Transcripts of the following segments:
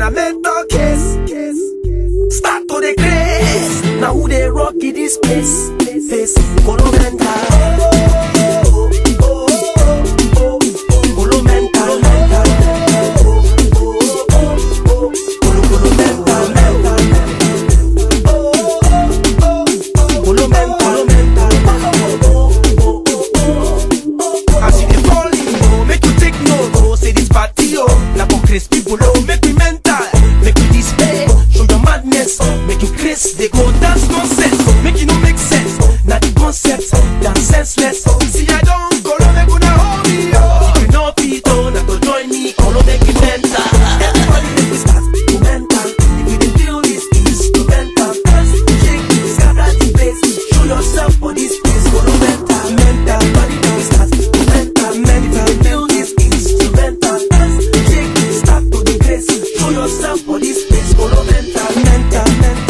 a mental case. Start to the grace. Now who they rock in this place? Face Colo Mental. They go dance nonsense, make it no make sense. Now the concept, dance senseless. See I don't Colo make una hold me up. If you know people, now to join me, Colo make it mental. Everybody make we start to mental. If you dey feel this instrumental, dance, shake, scatter the place. Show yourself for this place, Colo mental, mental. Everybody make we start to mental, mental. If you feel this instrumental, dance, shake, start to the place. Show yourself for this place, Colo mental, mental, mental.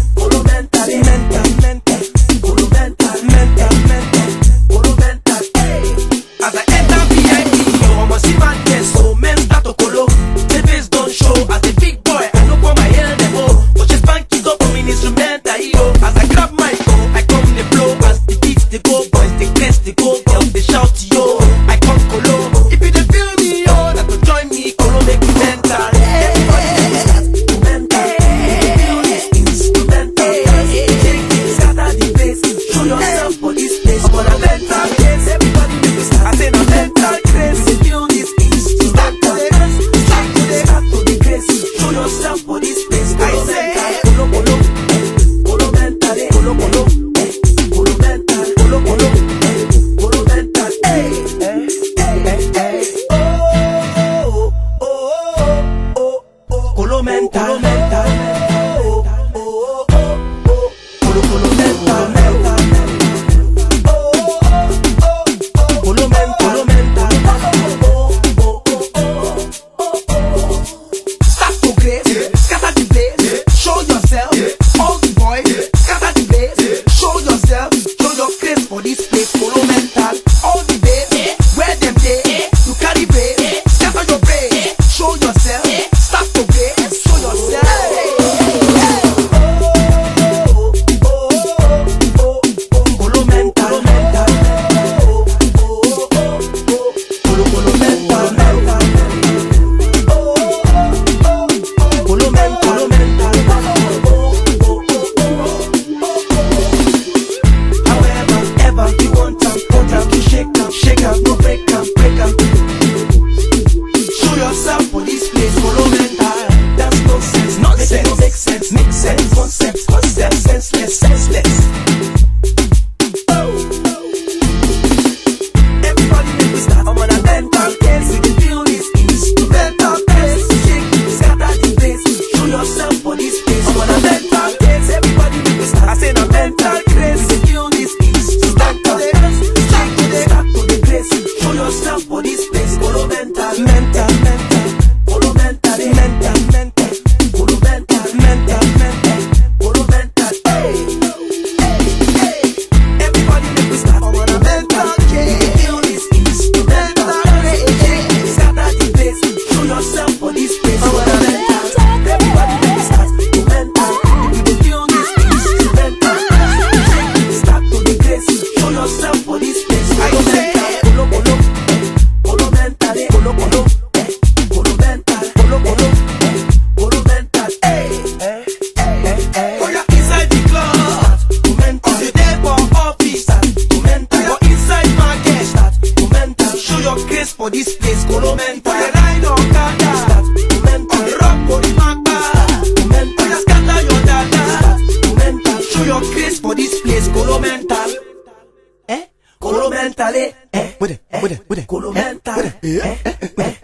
For this place, Colo Mental. Ride on Okada, start to mental. Rock Gorimapa, start to mental. Scatter your data, start to mental. Show your grace for this place, Colo Mental. Colo Mental, Colo Mental,